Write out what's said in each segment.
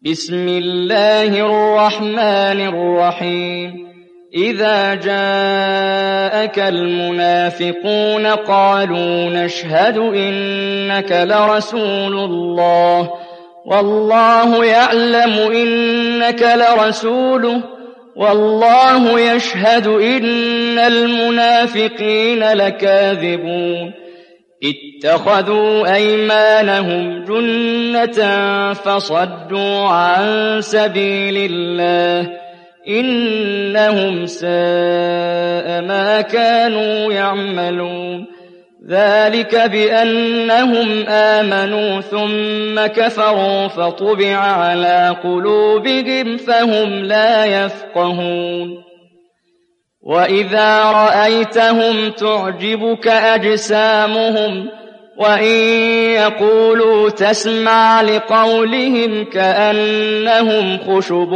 بسم الله الرحمن الرحيم إذا جاءك المنافقون قالوا نشهد إنك لرسول الله والله يعلم إنك لرسوله والله يشهد إن المنافقين لكاذبون اتخذوا أيمانهم جنة فصدوا عن سبيل الله إنهم ساء ما كانوا يعملون ذلك بأنهم آمنوا ثم كفروا فطبع على قلوبهم فهم لا يفقهون وإذا رأيتهم تعجبك أجسامهم وإن يقولوا تسمع لقولهم كأنهم خشب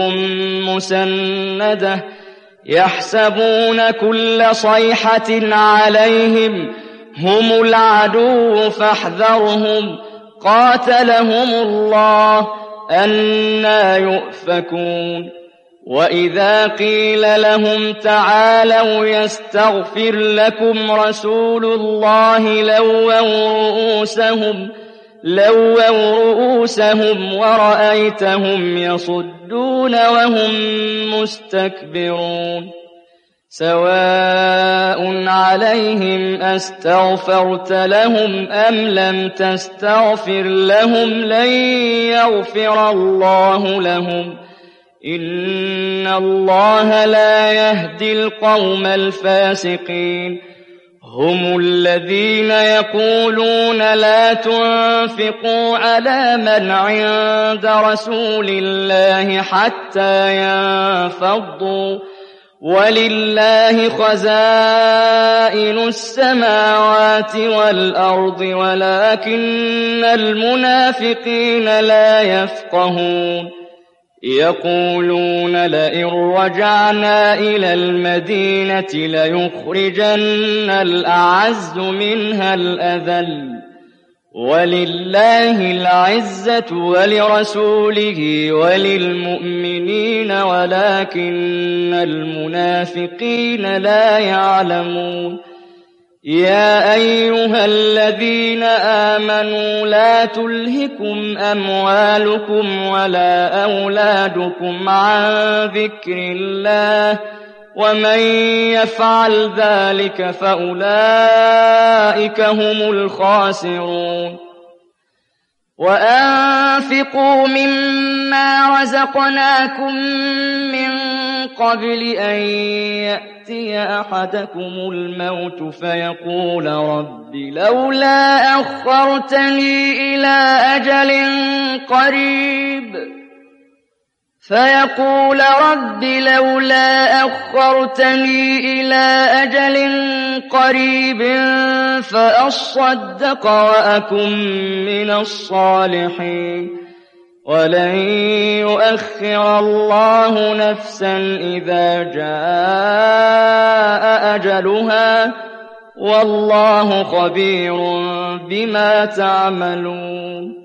مسندة يحسبون كل صيحة عليهم هم العدو فاحذرهم قاتلهم الله أنى يؤفكون وإذا قيل لهم تعالوا يستغفر لكم رسول الله لووا رؤوسهم ورأيتهم يصدون وهم مستكبرون سواء عليهم أستغفرت لهم أم لم تستغفر لهم لن يغفر الله لهم إن الله لا يهدي القوم الفاسقين هم الذين يقولون لا تنفقوا على من عند رسول الله حتى ينفضوا ولله خزائن السماوات والأرض ولكن المنافقين لا يفقهون يقولون لئن رجعنا إلى المدينة ليخرجن الأعز منها الأذل ولله العزة ولرسوله وللمؤمنين ولكن المنافقين لا يعلمون يا أيها الذين آمنوا لا تلهكم أموالكم ولا أولادكم عن ذكر الله ومن يفعل ذلك فأولئك هم الخاسرون وأنفقوا مما رزقناكم من قبل أن يأتي أحدكم الموت فيقول رب لولا أخرتني إلى أجل قريب فأصدق وأكن من الصالحين ولن يؤخر الله نفسا إذا جاء أجلها والله خبير بما تعملون